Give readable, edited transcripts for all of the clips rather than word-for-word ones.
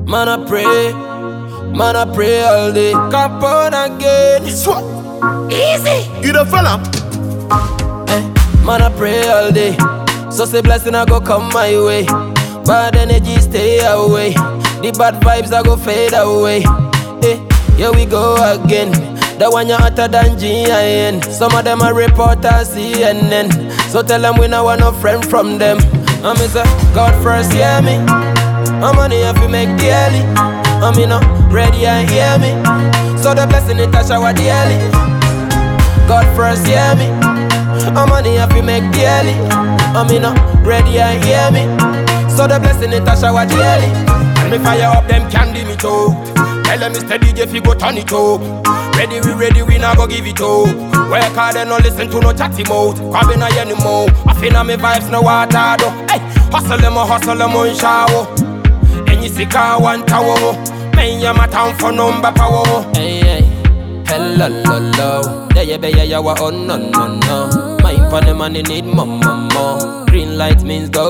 Man I pray all day. Come on again. Swat. Easy. You the fella. Man I pray all day. So say blessing I go come my way. Bad energy stay away. The bad vibes I go fade away. Here we go again. The one you hotter than GIN. Some of them are reporters CNN. So tell them we no want no friend from them. I'm say God first hear me. I'm money if you make daily. I'm ready and hear me. So the blessing it a shower daily. God first hear me. I'm money if you make daily. I'm ready and hear me. So the blessing it a shower daily. And me fire up them candy me too. Tell them Mr. DJ if you go turn it up. Ready, we not go give it up. Work hard and no listen to no chatty mouth. Crabbing a anymore. I feel on me vibes no water though. Hey, hustle them on shower. And you see car one tower. Man, you're my town for number power. Hey, hello. There you be, yeah, oh, no. Mind for the money need more. Green light means go.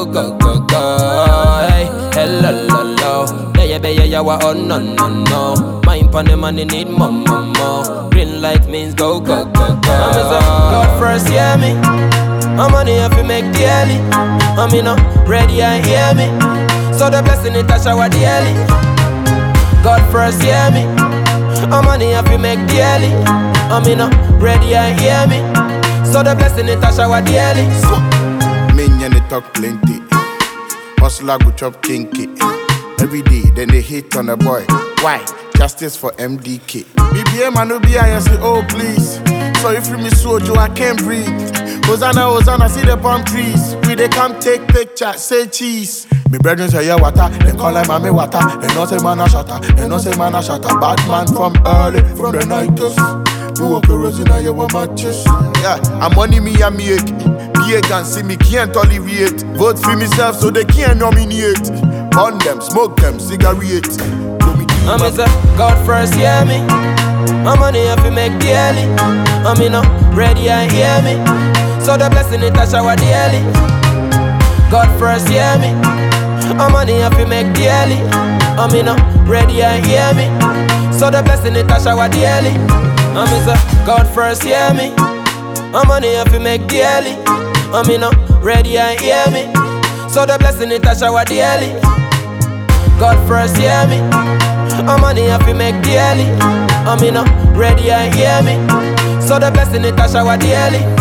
Hey, hello. There you be, yeah, oh, no. Mind for the money need more. Green light means go. I'm God first hear me. I'm money if you make daily. I'm ready and hear me. So the blessing it a shower daily. God first hear me. I'm money if you make daily. I'm ready and hear me. So the blessing it a shower daily. Minion they talk plenty. Hustler go chop kinky. Every day then they hate on the boy. Why? Justice for MDK. BBM and OBIS, oh please. So if you miss Sojo, I can't breathe. Hosanna, see the palm trees. We they come take picture, say cheese. Me brethren say yeah water, they call them mommy water. They no say man a shatter, Bad man from early, from the 90s. You walk kerosene and you want matches. Yeah, I'm money me and me ache. PA can see me, can't tolerate. Vote for myself so they can't nominate. Burn them, smoke them, cigarette. I'm say God first hear me. I'm money if you make daily. I'm ready and hear me. So the blessing it a shower daily. God first hear me. I'm money if you make daily. I'm ready and hear me. So the blessing it a shower daily. I'm say God first hear me. I'm money if you make daily. I'm ready and hear me. So the blessing it a shower daily. God first hear me. I'm money if you make daily. I'm ready and hear me. So the blessing it a shower daily.